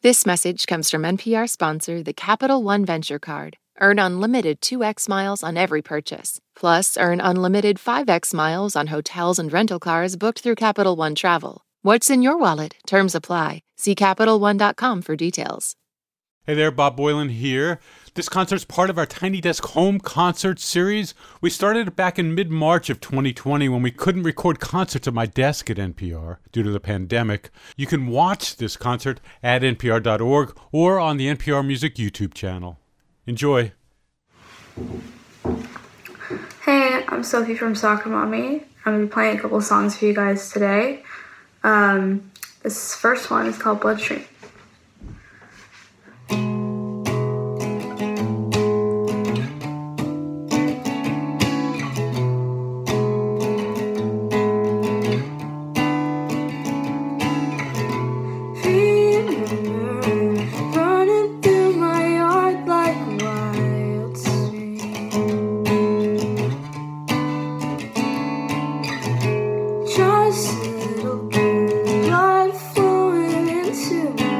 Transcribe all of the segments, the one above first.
This message comes from NPR sponsor, the Capital One Venture Card. Earn unlimited 2x miles on every purchase. Plus, earn unlimited 5x miles on hotels and rental cars booked through Capital One Travel. What's in your wallet? Terms apply. See CapitalOne.com for details. Hey there, Bob Boilen here. This concert's part of our Tiny Desk Home Concert series. We started it back in mid-March of 2020 when we couldn't record concerts at my desk at NPR due to the pandemic. You can watch this concert at npr.org or on the NPR Music YouTube channel. Enjoy. Hey, I'm Sophie from Soccer Mommy. I'm going to be playing a couple songs for you guys today. This first one is called Bloodstream. Just a little blood flowing into my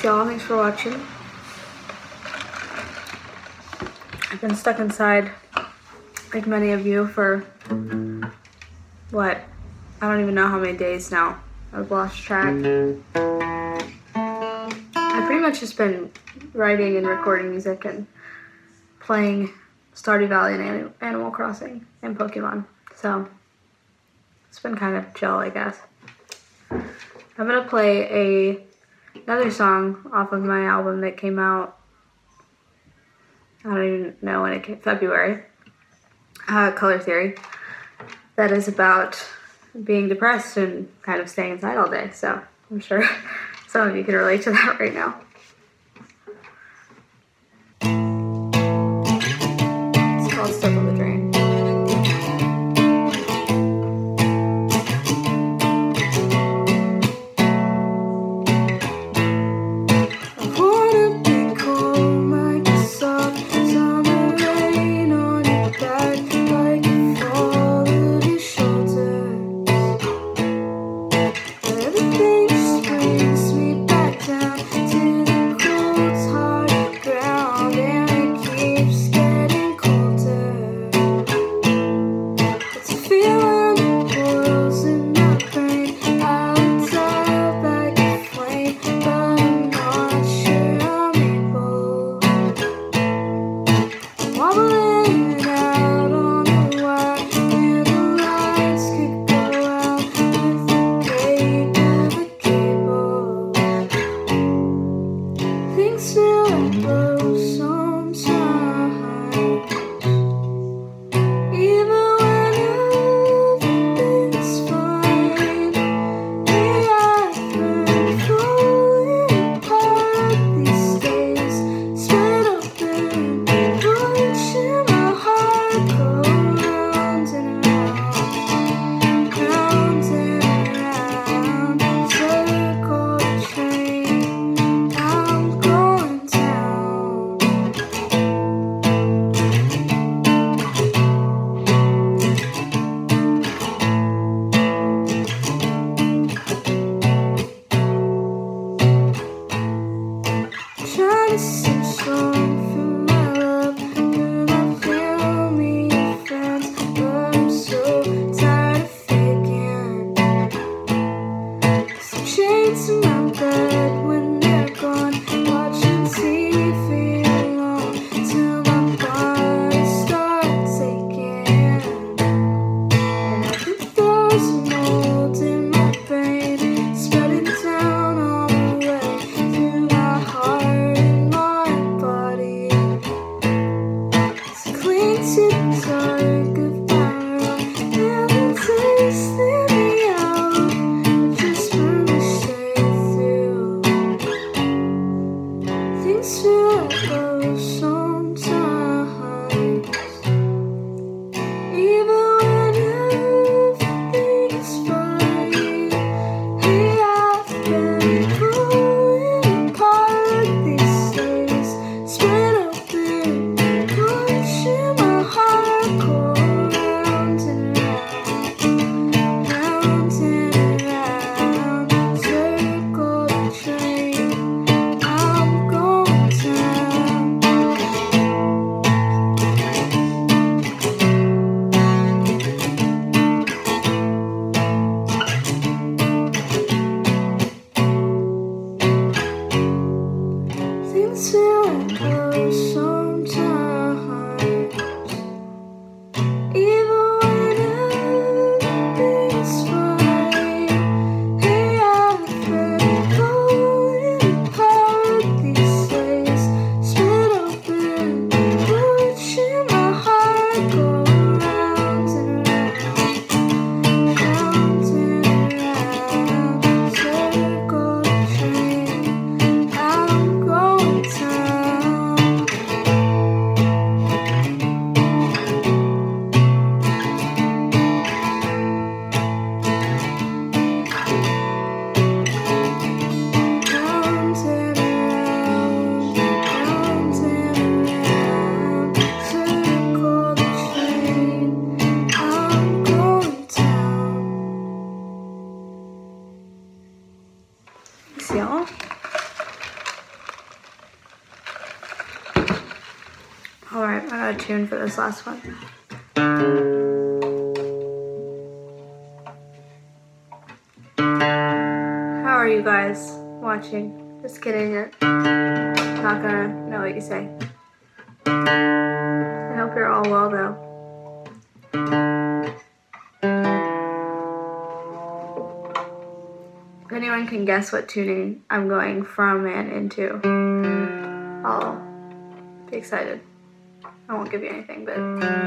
y'all. Thanks for watching. I've been stuck inside, like many of you, for what? I don't even know how many days now. I've lost track. I've pretty much just been writing and recording music and playing Stardew Valley and Animal Crossing and Pokemon. So it's been kind of chill, I guess. I'm gonna play another song off of my album that came out, I don't even know when it came, February, Color Theory, that is about being depressed and kind of staying inside all day. So I'm sure some of you can relate to that right now. It's called Stuck on the Drain. Shit. Alright, I got a tune for this last one. How are you guys watching? Just kidding. Not gonna know what you say. I hope you're all well though. If anyone can guess what tuning I'm going from and into, I'll be excited. I won't give you anything, but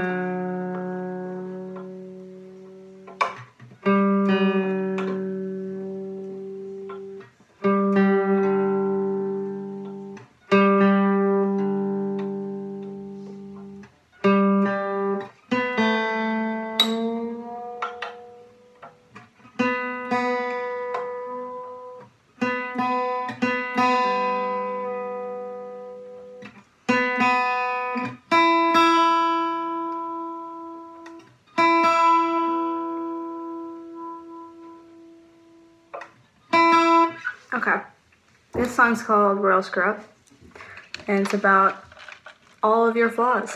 okay. This song's called Royal Screw Up, and it's about all of your flaws.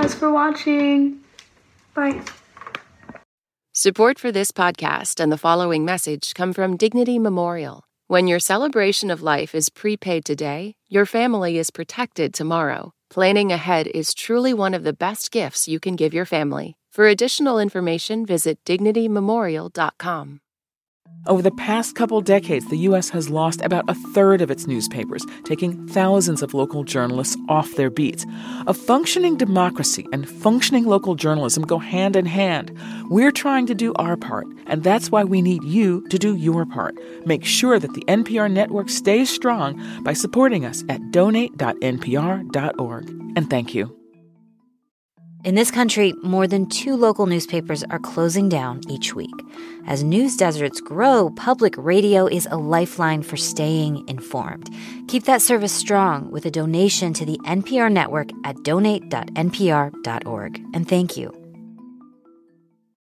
guys for watching. Bye. Support for this podcast and the following message come from Dignity Memorial. When your celebration of life is prepaid today, your family is protected tomorrow. Planning ahead is truly one of the best gifts you can give your family. For additional information, visit DignityMemorial.com. Over the past couple decades, the U.S. has lost about a third of its newspapers, taking thousands of local journalists off their beats. A functioning democracy and functioning local journalism go hand in hand. We're trying to do our part, and that's why we need you to do your part. Make sure that the NPR network stays strong by supporting us at donate.npr.org. And thank you. In this country, more than 2 local newspapers are closing down each week. As news deserts grow, public radio is a lifeline for staying informed. Keep that service strong with a donation to the NPR network at donate.npr.org. And thank you.